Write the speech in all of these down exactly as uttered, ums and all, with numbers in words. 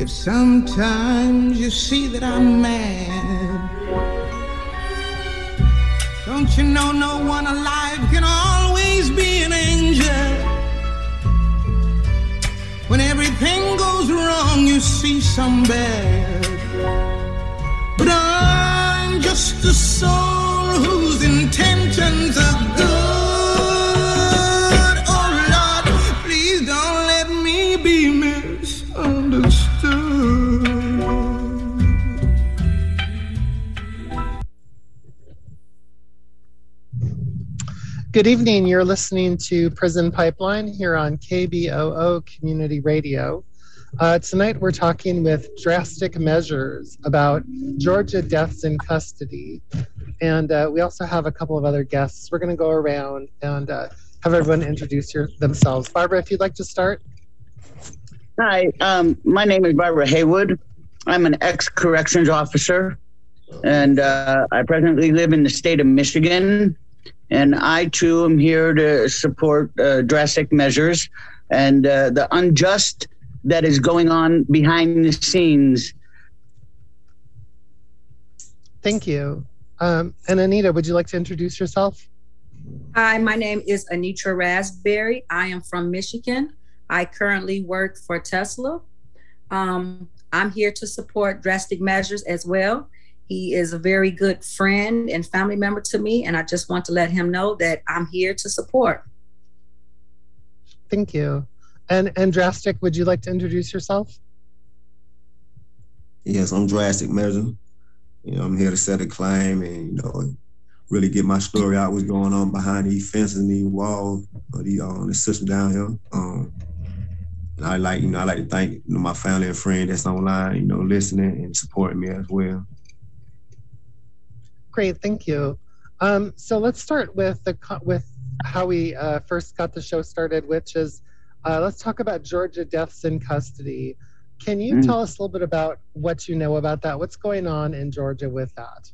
If sometimes you see that I'm mad, don't you know no one alive can always be an angel? When everything goes wrong, you see some bad. But I'm just a soul whose intentions are good. Oh Lord, please don't let me be misunderstood. Good evening. You're listening to Prison Pipeline here on K B O O Community Radio. Uh, tonight we're talking with Drastic Measures about Georgia deaths in custody. And uh, we also have a couple of other guests. We're going to go around and uh, have everyone introduce your, themselves. Barbara, if you'd like to start. Hi, um, my name is Barbara Haywood. I'm an ex-corrections officer, and uh, I presently live in the state of Michigan. And I, too, am here to support uh, Drastic Measures and uh, the unjust that is going on behind the scenes. Thank you. Um, and Anita, would you like to introduce yourself? Hi, my name is Anitra Raspberry. I am from Michigan. I currently work for Tesla. Um, I'm here to support Drastic Measures as well. He is a very good friend and family member to me, and I just want to let him know that I'm here to support. Thank you. And, and Drastic, would you like to introduce yourself? Yes, I'm Drastic Measure. You know, I'm here to set a claim and, you know, really get my story out, what's going on behind these fences and these walls, or the, uh, the system down here. Um, and I like, you know, I like to thank you know, my family and friends that's online, you know, listening and supporting me as well. Great, thank you. Um, so let's start with the with how we uh, first got the show started, which is uh, let's talk about Georgia deaths in custody. Can you mm. tell us a little bit about what you know about that? What's going on in Georgia with that?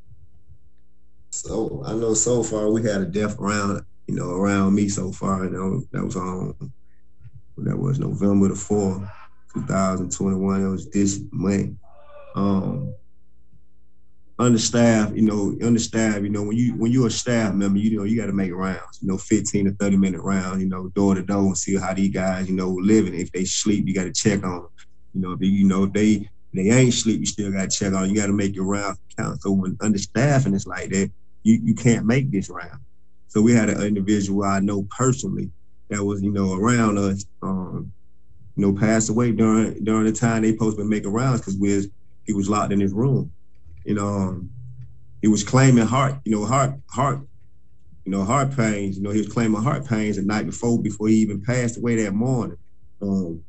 So I know so far we had a death around, you know, around me so far. You know, that was on that was November the fourth, two thousand twenty-one. It was this month. Um, Understaffed, you know, understaffed, you know, when you when you're a staff member, you know, you got to make rounds, you know, fifteen to thirty minute rounds, you know, door to door and see how these guys, you know, living. If they sleep, you got to check on them. You know, if they, you know, if they they ain't sleep, you still got to check on them. You got to make your rounds count. So when understaffing is like that, you, you can't make this round. So we had an individual I know personally that was, you know, around us, um, you know, passed away during during the time they supposed to be making rounds because we was, he was locked in his room. You know, um, he was claiming heart, you know, heart, heart, you know, heart pains. You know, he was claiming heart pains the night before, before he even passed away that morning. Um,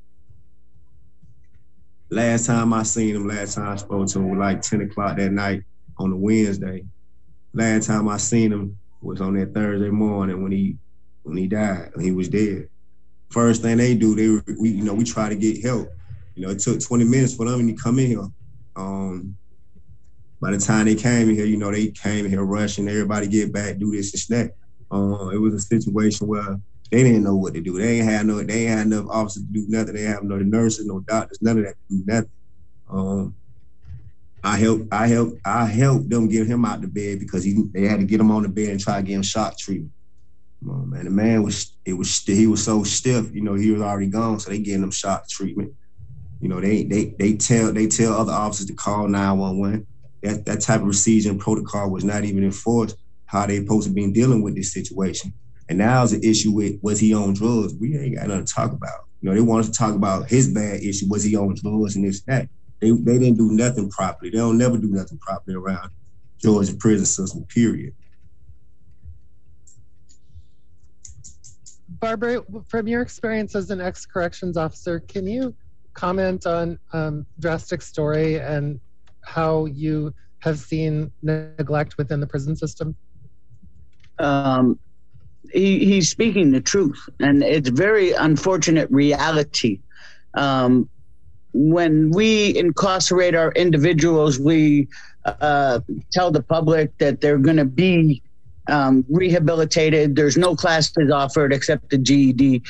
last time I seen him, last time I spoke to him was like ten o'clock that night on a Wednesday. Last time I seen him was on that Thursday morning when he when he died, when he was dead. First thing they do, they we you know we try to get help. You know, it took twenty minutes for them to come in here. Um, By the time they came in here, you know, they came in here rushing, everybody get back, do this and that. Uh, it was a situation where they didn't know what to do. They ain't had no, they ain't had enough officers to do nothing. They have no nurses, no doctors, none of that to do nothing. Um, I helped, I helped, I helped them get him out the bed because he, they had to get him on the bed and try to give him shock treatment. Um, man, the man was, it was, he was so stiff, you know, he was already gone, so they gave him shock treatment. You know, they, they, they tell, they tell other officers to call nine one one. That, that type of procedure and protocol was not even enforced, how they supposed to be dealing with this situation. And now it's an issue with, was he on drugs? We ain't got nothing to talk about. You know, they want us to talk about his bad issue, was he on drugs and this, that. They, they didn't do nothing properly. They don't never do nothing properly around Georgia prison system, period. Barbara, from your experience as an ex-corrections officer, can you comment on um, Drastic's story and how you have seen neglect within the prison system? Um, he, he's speaking the truth, and it's very unfortunate reality. Um, when we incarcerate our individuals, we uh, tell the public that they're going to be um, rehabilitated. There's no classes offered except the G E D.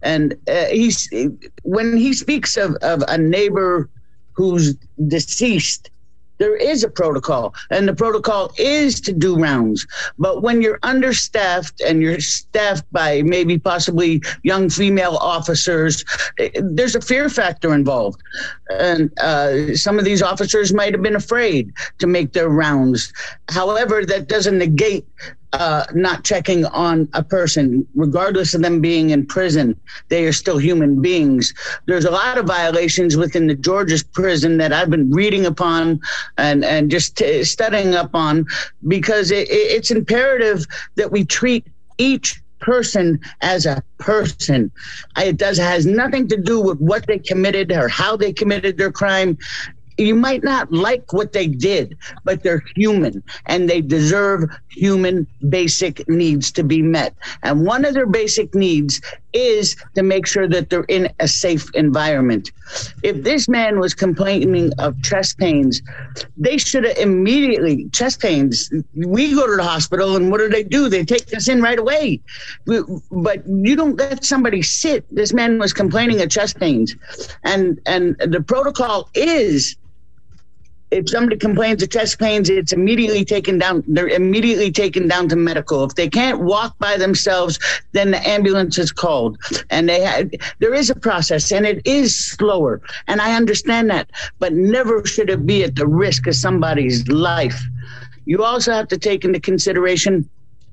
And uh, he's when he speaks of, of a neighbor who's deceased, there is a protocol, and the protocol is to do rounds. But when you're understaffed and you're staffed by maybe possibly young female officers, there's a fear factor involved. And uh, some of these officers might have been afraid to make their rounds. However, that doesn't negate Uh, not checking on a person, regardless of them being in prison. They are still human beings. There's a lot of violations within the Georgia's prison that I've been reading upon and, and just t- studying up on, because it, it's imperative that we treat each person as a person. It does has nothing to do with what they committed or how they committed their crime. You might not like what they did, but they're human and they deserve human basic needs to be met. And one of their basic needs is to make sure that they're in a safe environment. If this man was complaining of chest pains, they should have immediately, chest pains, we go to the hospital and what do they do? They take us in right away. But you don't let somebody sit. This man was complaining of chest pains. And, and the protocol is, if somebody complains of chest pains, it's immediately taken down. They're immediately taken down to medical. If they can't walk by themselves, then the ambulance is called. And they had, there is a process, and it is slower. And I understand that, but never should it be at the risk of somebody's life. You also have to take into consideration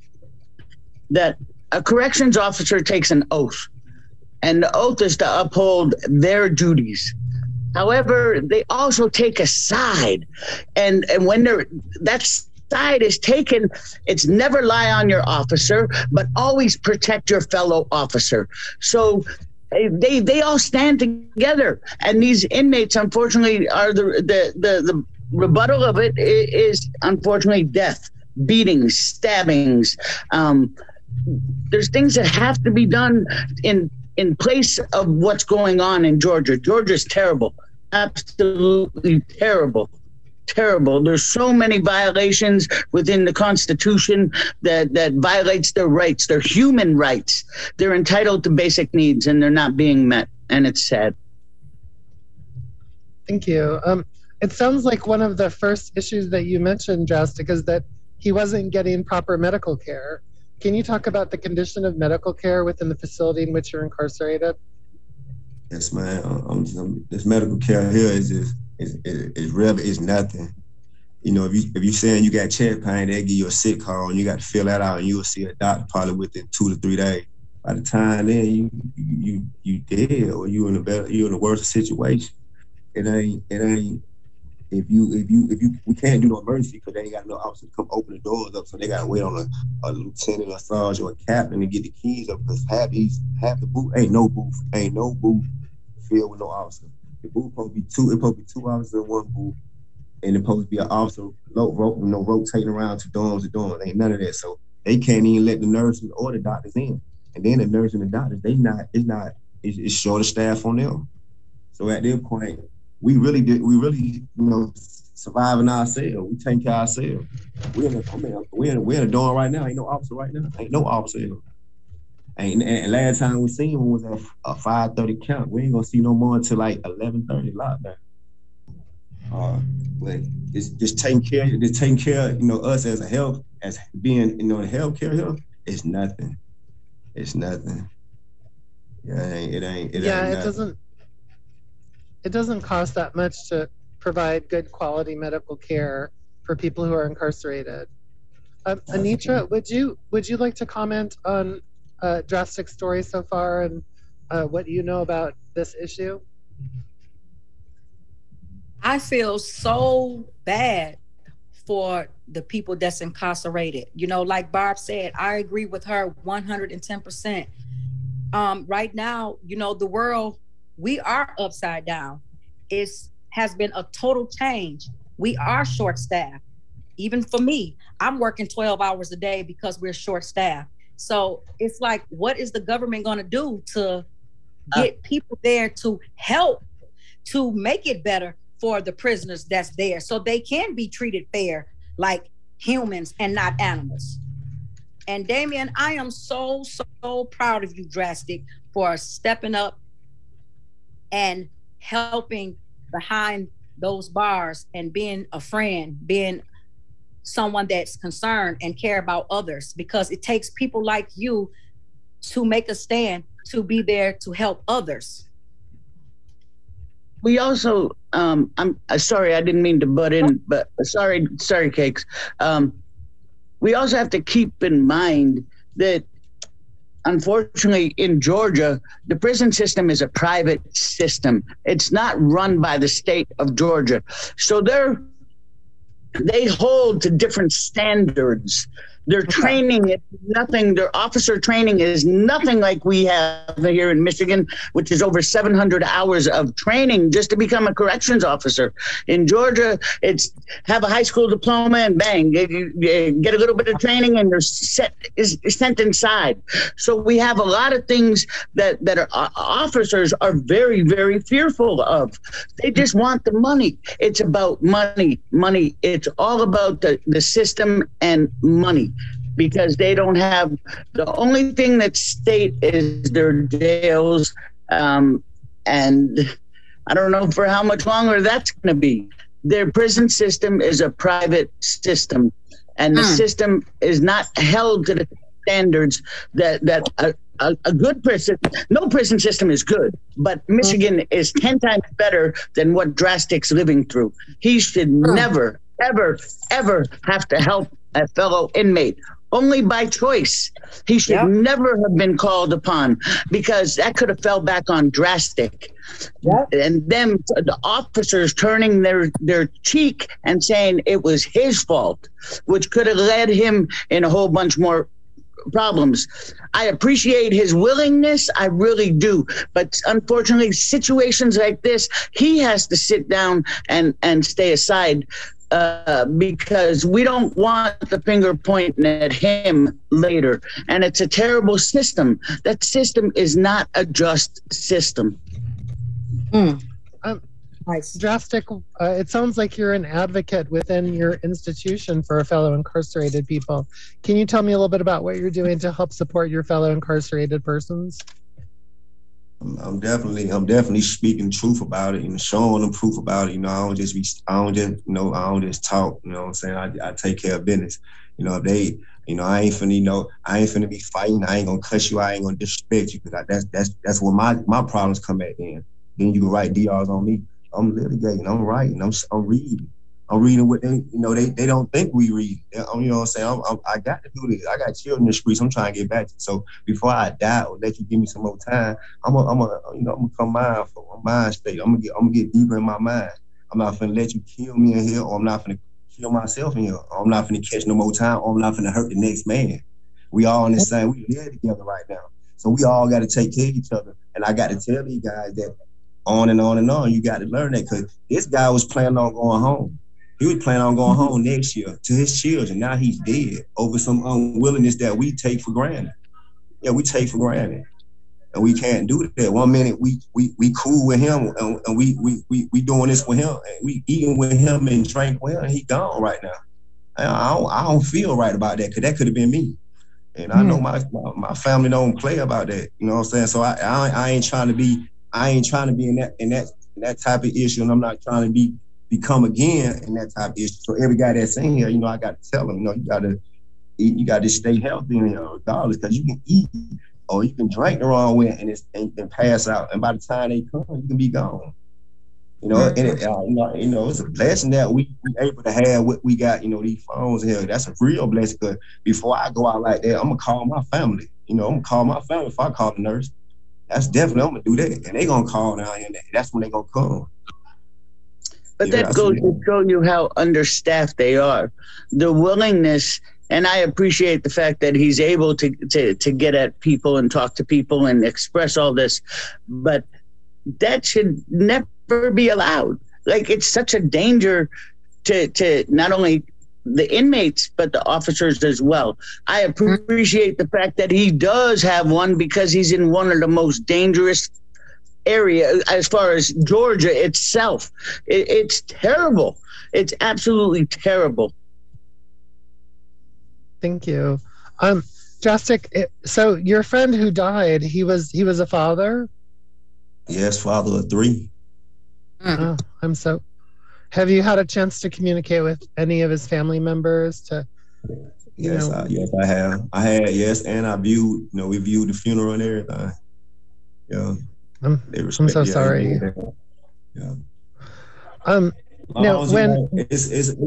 that a corrections officer takes an oath, and the oath is to uphold their duties. However, they also take a side, and, and when they're, that side is taken, it's never lie on your officer, but always protect your fellow officer. So they they all stand together, and these inmates, unfortunately, are the the the, the rebuttal of it is unfortunately death, beatings, stabbings. Um, there's things that have to be done in. in place of what's going on in Georgia. Georgia's terrible, absolutely terrible, terrible. There's so many violations within the Constitution that, that violates their rights, their human rights. They're entitled to basic needs and they're not being met, and it's sad. Thank you. Um, it sounds like one of the first issues that you mentioned, Drastic, is that he wasn't getting proper medical care. Can you talk about the condition of medical care within the facility in which you're incarcerated? Yes, man. Um, um, this medical care here is just, is, is, is really, is nothing. You know, if you if you're saying you got chest pain, they give you a sick call and you got to fill that out, and you'll see a doctor probably within two to three days. By the time then you you you dead, or you in a better, you in a worse situation. It ain't it ain't. If you, if you, if you, we can't do no emergency because they ain't got no officer to come open the doors up, so they got to wait on a, a lieutenant, a sergeant, or a captain to get the keys up, because half these, half the booth ain't no booth, ain't no booth filled with no officer. The booth supposed to be two, it supposed to be two officers in one booth, and it supposed to be an officer, no rope, no rotating around to dorms to dorms. Ain't none of that, so they can't even let the nurses or the doctors in, and then the nurse and the doctors, they not, it's not, it's, it's short of staff on them. So at this point, we really did. We really, you know, surviving ourselves. We take care of ourselves. We're in a, I mean, we're in, we're in a dorm right now. Ain't no officer right now. Ain't no officer. Ain't. And last time we seen him was at a five thirty count. We ain't gonna see no more until like eleven thirty lockdown. Uh, but it's just taking care. Just taking care. You know, us as a health, as being, you know, the healthcare here, it's nothing. It's nothing. Yeah, it ain't. It ain't. It yeah, ain't it nothing. doesn't. It doesn't cost that much to provide good quality medical care for people who are incarcerated. Um, Anitra, would you would you like to comment on uh, Drastic story so far and uh, what you know about this issue? I feel so bad for the people that's incarcerated. You know, like Barb said, I agree with her one hundred ten percent. Um, right now, you know, the world, we are upside down. It has been a total change. We are short-staffed. Even for me, I'm working twelve hours a day because we're short-staffed. So it's like, what is the government going to do to get people there to help to make it better for the prisoners that's there, so they can be treated fair like humans and not animals? And Damien, I am so, so proud of you, Drastic, for stepping up and helping behind those bars and being a friend, being someone that's concerned and care about others, because it takes people like you to make a stand, to be there to help others. We also, um, I'm uh, sorry, I didn't mean to butt in, but sorry, sorry, Cakes. Um, we also have to keep in mind that, unfortunately, in Georgia, the prison system is a private system. It's not run by the state of Georgia. So they're, they hold to different standards. Their training is nothing, their officer training is nothing like we have here in Michigan, which is over seven hundred hours of training just to become a corrections officer. In Georgia, it's have a high school diploma and bang, you, you get a little bit of training and you're set, is sent inside. So we have a lot of things that, that our officers are very, very fearful of. They just want the money. It's about money, money. It's all about the, the system and money. Because they don't have, the only thing that state is their jails, um, and I don't know for how much longer that's going to be. Their prison system is a private system, and the mm. system is not held to the standards that that a, a, a good prison, no prison system is good, but Michigan mm. is ten times better than what Drastic's living through. He should mm. never, ever, ever have to help a fellow inmate. Only by choice. He should yep. never have been called upon, because that could have fell back on Drastic. Yep. And them, the officers turning their, their cheek and saying it was his fault, which could have led him in a whole bunch more problems. I appreciate his willingness, I really do. But unfortunately, situations like this, he has to sit down and, and stay aside. Uh, because we don't want the finger pointing at him later. And it's a terrible system. That system is not a just system. Mm. Um, nice. Drastic, uh, it sounds like you're an advocate within your institution for fellow incarcerated people. Can you tell me a little bit about what you're doing to help support your fellow incarcerated persons? I'm definitely, I'm definitely speaking truth about it and showing them proof about it. You know, I don't just be, I don't just, you know, I don't just talk. You know what I'm saying? I, I take care of business. You know, if they, you know, I ain't finna, you know, I ain't finna be fighting. I ain't gonna cuss you. I ain't gonna disrespect you, because that's that's that's where my my problems come at. Then, then you can write D Rs on me. I'm litigating. I'm writing. I'm I'm reading. I'm reading what they, you know, they, they don't think we read. You know what I'm saying? I'm, I'm, I got to do this. I got children in the streets. I'm trying to get back to. So before I die or let you give me some more time, I'm gonna, I'm gonna, you know, I'm gonna come mindful, I'm mind state. I'm gonna get, I'm gonna get deeper in my mind. I'm not finna let you kill me in here, or I'm not finna kill myself in here. Or I'm not finna catch no more time, or I'm not finna hurt the next man. We all in the same. We live together right now, so we all got to take care of each other. And I got to tell these guys that on and on and on, you got to learn that, because this guy was planning on going home. He was planning on going home next year to his children. Now he's dead over some unwillingness that we take for granted. Yeah, we take for granted. And we can't do that. One minute we we we cool with him, and, and we we we we doing this with him, and we eating with him and drink with him, and he gone right now. I don't, I don't feel right about that, because that could have been me. And I know my, my my family don't play about that. You know what I'm saying? So I, I I ain't trying to be I ain't trying to be in that in that in that type of issue, and I'm not trying to be become again in that type of issue. So every guy that's in here, you know, I got to tell them, you know, you got to eat, you got to stay healthy in here regardless, because you can eat or you can drink the wrong way and it's and, and pass out, and by the time they come, you can be gone. You know, mm-hmm. and it, uh, you know, you know, it's a blessing that we we able to have what we got. You know, these phones here. That's a real blessing. Because before I go out like that, I'm gonna call my family. You know, I'm gonna call my family. If I call the nurse, that's definitely I'm gonna do that, and they gonna call down here. And that's when they gonna come. But yeah, that goes to show you how understaffed they are. The willingness, and I appreciate the fact that he's able to, to, to get at people and talk to people and express all this, but that should never be allowed. Like, it's such a danger to, to not only the inmates, but the officers as well. I appreciate the fact that he does have one, because he's in one of the most dangerous area as far as Georgia itself. It, it's terrible. It's absolutely terrible. Thank you. Um, Drastic. It, so your friend who died, he was he was a father. Yes, father of three. Oh, I'm so. Have you had a chance to communicate with any of his family members? To, you yes, know, I, yes, I have. I had yes, and I viewed. You know, we viewed the funeral and everything. Yeah, I'm they I'm so yeah, sorry. Yeah. Um, now As when you know, it's, it's, it's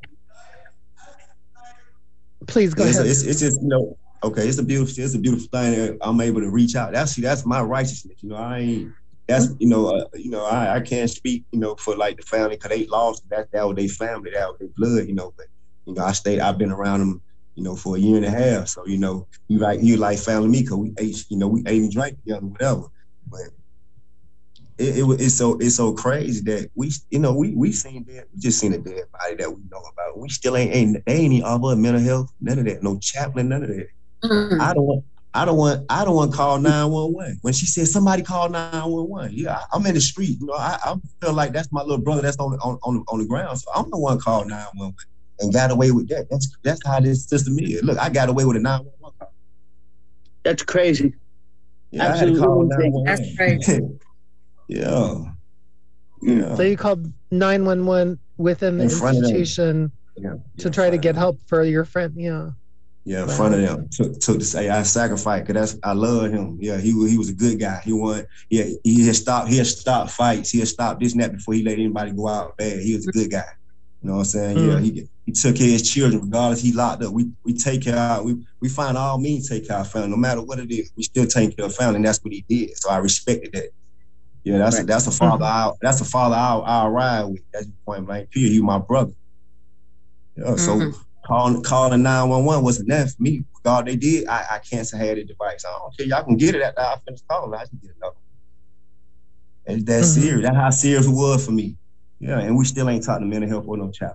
please go it's, ahead. It's, it's just you know. Okay, it's a beautiful, it's a beautiful thing that I'm able to reach out. That's see, that's my righteousness. You know, I ain't. That's you know, uh, you know, I, I can't speak, you know, for like the family because they lost. That that was their family, that was their blood, you know. But you know, I stayed. I've been around them, you know, for a year and a half. So you know, you like you like family me because we ate, you know, we ate and drank together, whatever. But it, it it's so it's so crazy that we, you know, we we seen dead, we just seen a dead body that we know about. We still ain't ain't they ain't even offer mental health, none of that, no chaplain, none of that. Mm-hmm. I don't want, I don't want, I don't want to call nine one one. When she said somebody call nine one one, yeah, I'm in the street. You know, I, I feel like that's my little brother that's on on on, on the ground. So I'm the one called nine one one and got away with that. That's that's how this system is. Look, I got away with a nine one one call. That's crazy. Yeah, absolutely. I had to call nine one one. That's crazy. yeah. Yeah. So you called nine one one within the institution yeah. to yeah, try to get help for your friend. Yeah. Yeah, in wow. front of them. Took took to say I sacrificed because that's I love him. Yeah, he was he was a good guy. He won. Yeah, he had stopped. He had stopped fights. He had stopped this and that before he let anybody go out bad. He was a good guy. You know what I'm saying? Mm. Yeah, he he took care of his children regardless. He locked up. We we take care of we we find all means take care of family no matter what it is. We still take care of family, and that's what he did. So I respected that. Yeah, that's right. a, that's a father. Mm-hmm. I that's a father. I'll, I'll ride with. That's point blank. Period. He was my brother. Yeah, mm-hmm. so. Calling calling nine one one wasn't that for me. God, they did. I, I cancer had a device. I don't care. Y'all can get it after I finish calling. I can get it up. And that's mm-hmm. serious. That's how serious it was for me. Yeah, and we still ain't talking mental health or no chapter.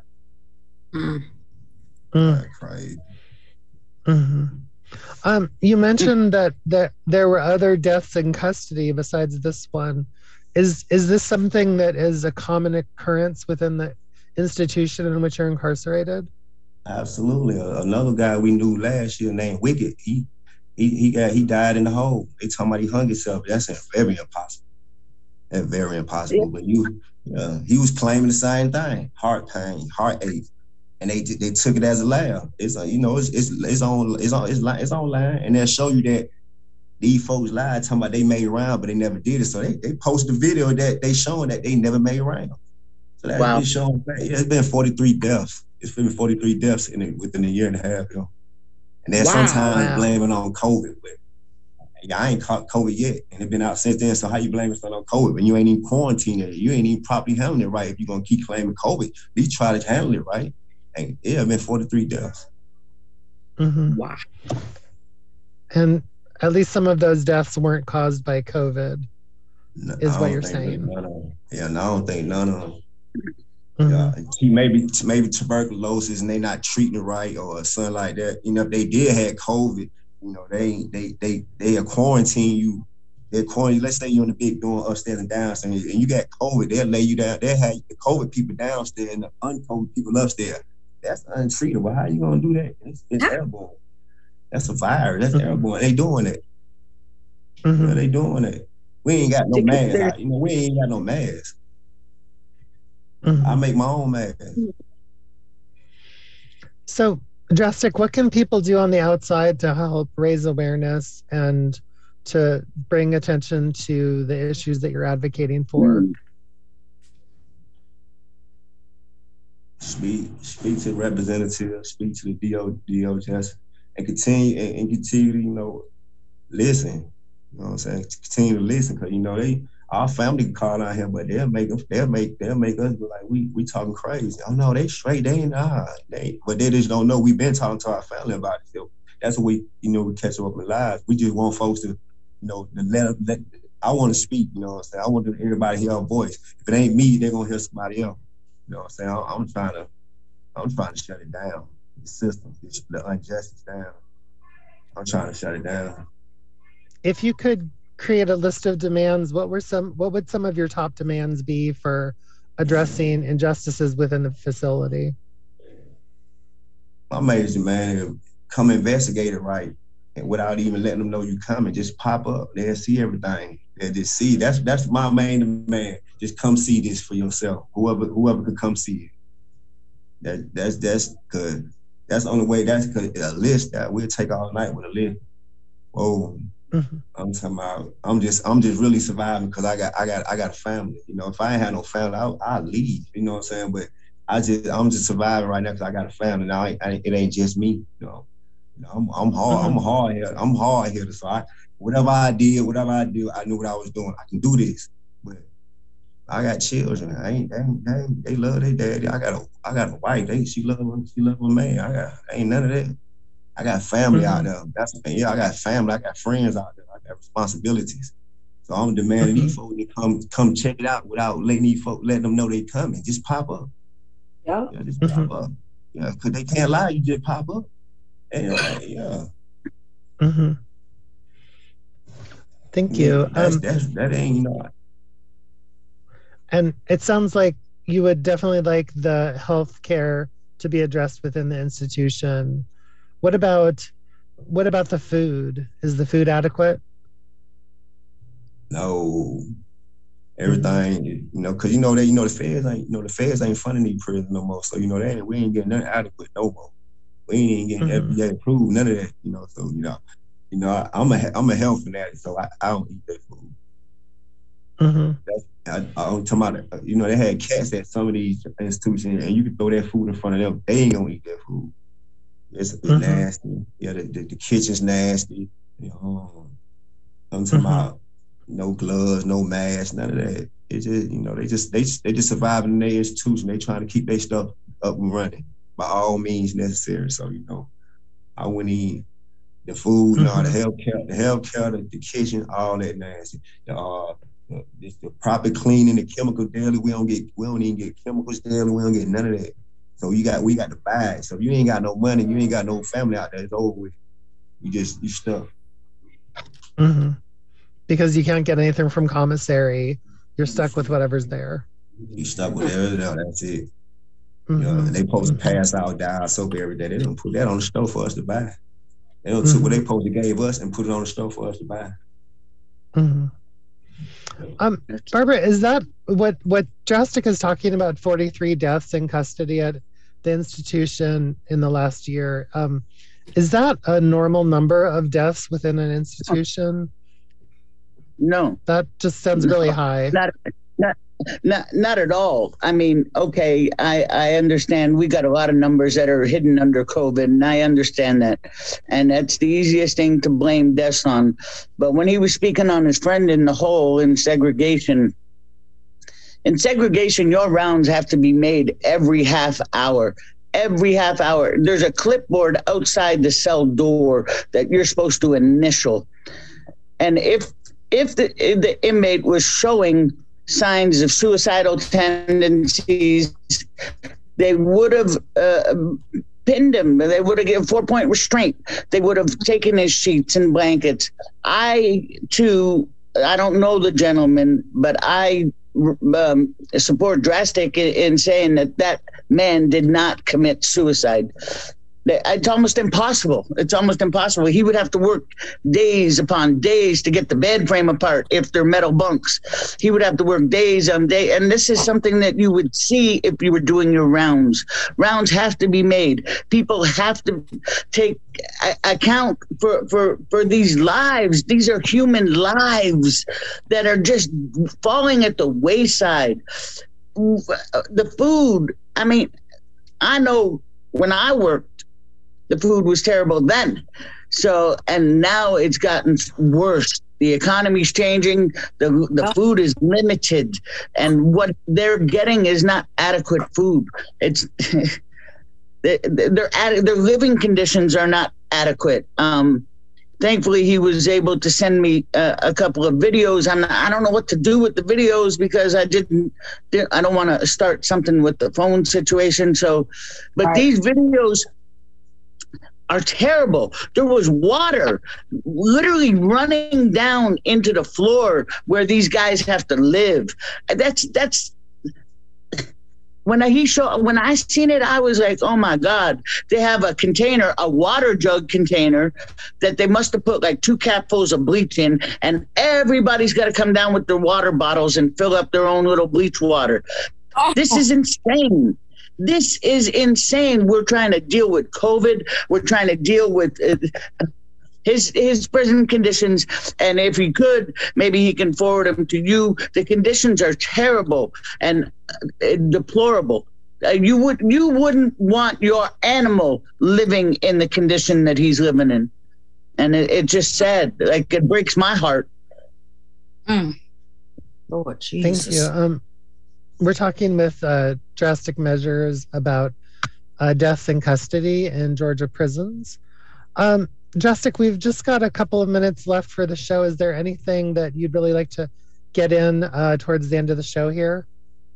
Mm-hmm. Crazy. Mm-hmm. Um, you mentioned that that there were other deaths in custody besides this one. Is is this something that is a common occurrence within the institution in which you're incarcerated? Absolutely. Uh, another guy we knew last year named Wicked, he he he got he died in the hole. They talking about he hung himself. That's very impossible. That's very impossible. Yeah. But you, uh, he was claiming the same thing: heart pain, heartache, and they they took it as a laugh. It's a, you know it's it's it's on it's on it's, it's online, and they'll show you that these folks lied talking about they made round, but they never did it. So they they post a video that they showing that they never made round. So that's wow. showing. Yeah, it's been forty-three deaths. It's been forty-three deaths in it within a year and a half, you know. And then wow, sometimes wow. blaming on COVID, but yeah, I ain't caught COVID yet, and it's been out since then. So how you blaming something on COVID when you ain't even quarantined it? You ain't even properly handling it right. If you're gonna keep claiming COVID, at least try to handle it right. And yeah, it's been forty-three deaths. Mm-hmm. Wow. And at least some of those deaths weren't caused by COVID, no, is what you're saying. None of them. Yeah, no, I don't think none of them. Mm-hmm. Yeah, he maybe maybe tuberculosis and they not treating it right or something like that. You know, if they did have COVID, you know, they they they they are quarantine you. They're quarantine. Let's say you're in the big door upstairs and downstairs, and you got COVID. They'll lay you down. They'll have the COVID people downstairs and the un-COVID people upstairs. That's untreatable. How you gonna do that? It's, it's airborne. That's a virus. That's mm-hmm. airborne. They doing it. Mm-hmm. Yeah, they doing it. We ain't got no mask. You know, we ain't got no mask. Mm-hmm. I make my own mask. So, Drastic, what can people do on the outside to help raise awareness and to bring attention to the issues that you're advocating for? Speak, speak to representatives, speak to the D O J S, and continue and, and continue to, you know, listen. You know what I'm saying? Continue to listen, because you know they. Our family can call out here, but they'll make them, they'll make they'll make us be like we we talking crazy. Oh no, they straight, they ain't nah, they but they just don't know. We've been talking to our family about it. So that's what we you know we catch up in lives. We just want folks to, you know, to let, let I want to speak, you know what I'm saying? I want everybody to hear our voice. If it ain't me, they're gonna hear somebody else. You know what I'm saying? I'm, I'm trying to I'm trying to shut it down. The system, the injustice down. I'm trying to shut it down. If you could create a list of demands, what were some what would some of your top demands be for addressing injustices within the facility? My major demand is come investigate it right, and without even letting them know you coming, just pop up. They'll see everything. They'll just see. That's that's my main demand. Just come see this for yourself. Whoever whoever could come see it. That that's that's good. That's the only way. That's cause a list that we'll take all night with a list. Whoa. Mm-hmm. I'm talking about. I'm just. I'm just really surviving because I got. I got. I got a family. You know, if I ain't had no family, I'll, I'll leave. You know what I'm saying? But I just. I'm just surviving right now because I got a family. Now I, I, it ain't just me. You know. You know I'm. I'm hard. Mm-hmm. I'm hard here. I'm hard here. So I. Whatever I did, whatever I do, I knew what I was doing. I can do this. But I got children. I ain't. They, ain't, they, ain't, they love their daddy. I got a. I got a wife. They. She love. She love a man. I got. Ain't none of that. I got family mm-hmm. out there. That's the thing. Yeah, I got family. I got friends out there. I got responsibilities. So I'm demanding mm-hmm. these folks to come come check it out without letting these folks letting them know they coming. Just pop up. Yeah. yeah just mm-hmm. pop up. Yeah, because they can't lie. You just pop up. And, uh, yeah. Mm-hmm. Thank you. Yeah, that's, um, that's, that ain't not. And it sounds like you would definitely like the health care to be addressed within the institution. What about what about the food? Is the food adequate? No, everything you know, cause you know that you know the feds ain't you know the feds ain't funding these prisons no more. So you know that we ain't getting nothing adequate no more. We ain't even getting mm-hmm. F D A approved, none of that. You know, so you know, you know I, I'm a I'm a health fanatic, so I, I don't eat that food. Mm-hmm. That's, I, I'm talking about you know they had cats at some of these institutions, and you can throw that food in front of them, they ain't gonna eat that food. It's, it's mm-hmm. nasty. Yeah, the, the, the kitchen's nasty. You know, I'm talking mm-hmm. about no gloves, no mask, none of that. It just, you know, they just they they just surviving in their institution. They trying to keep their stuff up and running by all means necessary. So you know, I went in the food, mm-hmm. no, the healthcare, the healthcare, the, the kitchen, all that nasty. The, uh, the, the, the proper cleaning, the chemical daily. We don't get, we don't even get chemicals daily. We don't get none of that. So you got, we got to buy it. So if you ain't got no money, you ain't got no family out there, it's over with. You just, you stuck. Mm-hmm. Because you can't get anything from commissary. You're stuck with whatever's there. You stuck with everything else, that's it. Mm-hmm. You know, and they supposed to pass out dial soap every day. They don't put that on the stove for us to buy. They don't mm-hmm. took what they supposed to gave us and put it on the stove for us to buy. Mm-hmm. Um, Barbara, is that what what Drastic is talking about? forty-three deaths in custody at the institution in the last year. Um, is that a normal number of deaths within an institution? No, that just sounds really no, high. Not, not, not, not at all. I mean, okay, I, I understand we got a lot of numbers that are hidden under COVID, and I understand that. And that's the easiest thing to blame deaths on. But when he was speaking on his friend in the hole in segregation, in segregation, your rounds have to be made every half hour. Every half hour. There's a clipboard outside the cell door that you're supposed to initial. And if if the, if the inmate was showing signs of suicidal tendencies, they would have uh, pinned him. They would have given four-point restraint. They would have taken his sheets and blankets. I, too, I don't know the gentleman, but I um, support Drastic in, in saying that that man did not commit suicide. It's almost impossible. It's almost impossible. He would have to work days upon days to get the bed frame apart if they're metal bunks. He would have to work days on day. And this is something that you would see if you were doing your rounds. Rounds have to be made. People have to take account for, for, for these lives. These are human lives that are just falling at the wayside. The food, I mean, I know when I worked, the food was terrible then. So, and now it's gotten worse. The economy's changing. The the food is limited, and what they're getting is not adequate food. It's their their their living conditions are not adequate. Um, thankfully, he was able to send me uh, a couple of videos. I'm not, I don't know what to do with the videos because I didn't. I don't want to start something with the phone situation. So, but right. These videos are terrible. There was water literally running down into the floor where these guys have to live. That's that's when I, he showed, when I seen it, I was like, oh my God, they have a container, a water jug container that they must have put like two capfuls of bleach in, and everybody's got to come down with their water bottles and fill up their own little bleach water. Oh. This is insane. This is insane. We're trying to deal with COVID. We're trying to deal with uh, his his prison conditions, and if he could, maybe he can forward them to you. The conditions are terrible and uh, deplorable. Uh, you would you wouldn't want your animal living in the condition that he's living in, and it, it's just sad. Like, it breaks my heart. Mm. Lord Jesus. Thank you. Um, we're talking with uh, Drastic Measures about uh, deaths in custody in Georgia prisons. Um, Drastic, we've just got a couple of minutes left for the show. Is there anything that you'd really like to get in uh, towards the end of the show here?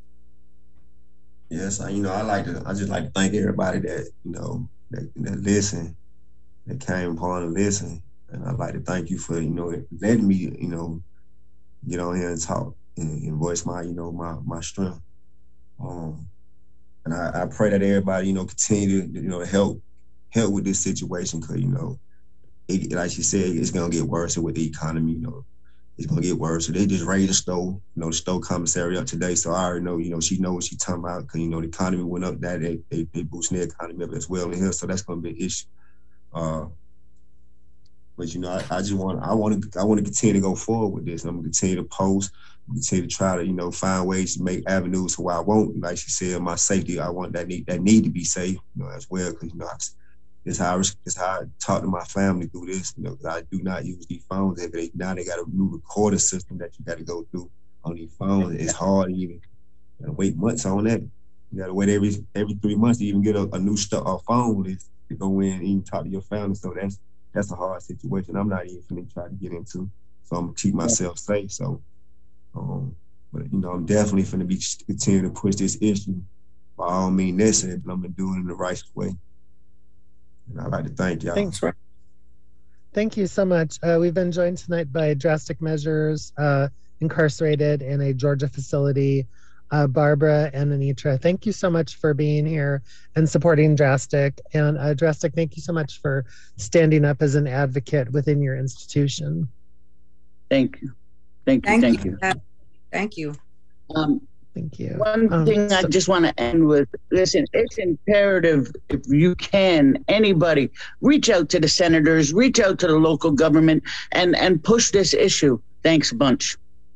Yes, I, you know, I like to. I just like to thank everybody that you know that, that listen, that came upon and listen, and I'd like to thank you for you know letting me you know get on here and talk and, and voice my you know my my strength. Um, and I, I pray that everybody you know continue to you know help help with this situation, because you know. It, like she said, it's gonna get worse with the economy. You know, it's gonna get worse. So they just raised the stove, you know, the stove commissary up today. So I already know, you know, she knows what she's talking about, because you know the economy went up. That they they, they boosting the economy up as well in here. So that's gonna be an issue. Uh, but you know, I, I just want I want to I want to continue to go forward with this. I'm gonna continue to post, continue to try to you know find ways to make avenues so I won't, like she said, my safety. I want that need that need to be safe, you know, as well, because you know. I, It's how, I, it's how I talk to my family through this, you know, because I do not use these phones. They, now they got a new recording system that you got to go through on these phones. It's hard even. You got to wait months on that. You got to wait every every three months to even get a, a new st- a phone to, to go in and even talk to your family. So that's that's a hard situation I'm not even finna try to get into. So I'm going to keep myself safe. So, um, but, you know, I'm definitely finna be continuing to push this issue by all means necessary, but I'm going to do it in the right way. And I'd like to thank y'all. Thanks, Rob. Thank you so much. Uh, we've been joined tonight by Drastic Measures, uh, incarcerated in a Georgia facility, uh, Barbara and Anitra. Thank you so much for being here and supporting Drastic. And uh, Drastic, thank you so much for standing up as an advocate within your institution. Thank you. Thank you. Thank, thank you. you. Thank you. Um, Thank you. One um, thing so- I just want to end with, listen, it's imperative, if you can, anybody, reach out to the senators, reach out to the local government, and, and push this issue. Thanks a bunch.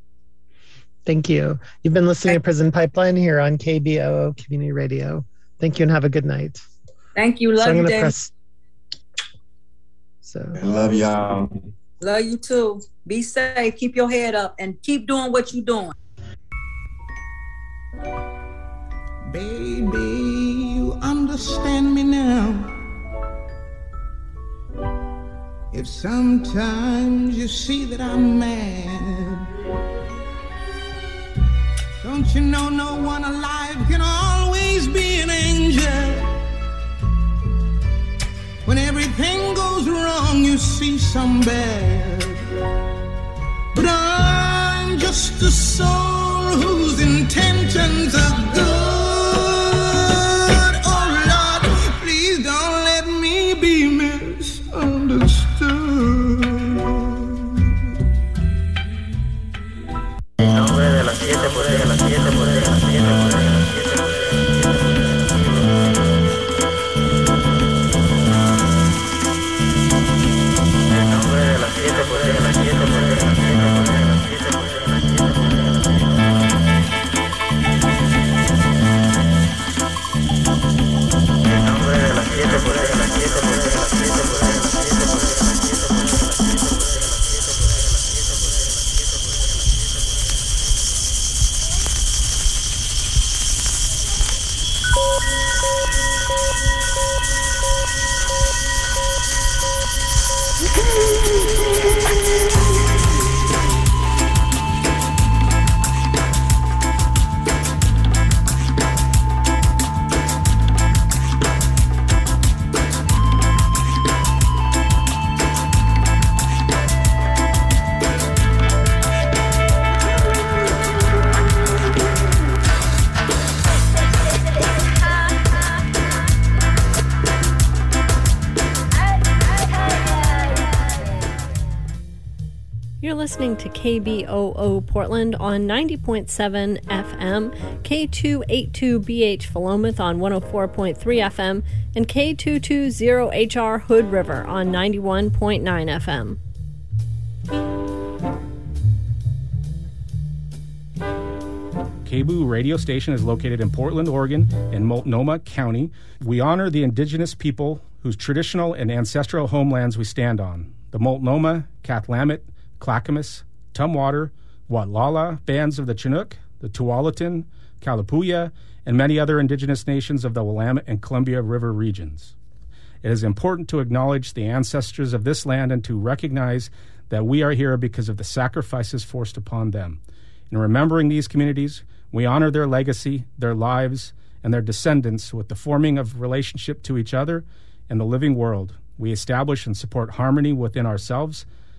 Thank you. You've been listening to Prison Pipeline here on K B O O Community Radio. Thank you and have a good night. Thank you. Love so I'm you, gonna Dave. press. So I love y'all. Love you too. Be safe. Keep your head up and keep doing what you're doing. Baby, you understand me now. If sometimes you see that I'm mad, don't you know no one alive can always be an angel? When everything goes wrong, you see some bad. But I'm just a soul whose intentions are good. You're listening to K B O O Portland on ninety point seven F M, K two eighty-two B H Philomath on one oh four point three F M, and K two twenty H R Hood River on ninety-one point nine F M. K B O O radio station is located in Portland, Oregon, in Multnomah County. We honor the indigenous people whose traditional and ancestral homelands we stand on. The Multnomah, Kathlamet, Clackamas, Tumwater, Watlala bands of the Chinook, the Tualatin, Kalapuya, and many other indigenous nations of the Willamette and Columbia River regions. It is important to acknowledge the ancestors of this land and to recognize that we are here because of the sacrifices forced upon them. In remembering these communities, we honor their legacy, their lives, and their descendants with the forming of relationship to each other and the living world. We establish and support harmony within ourselves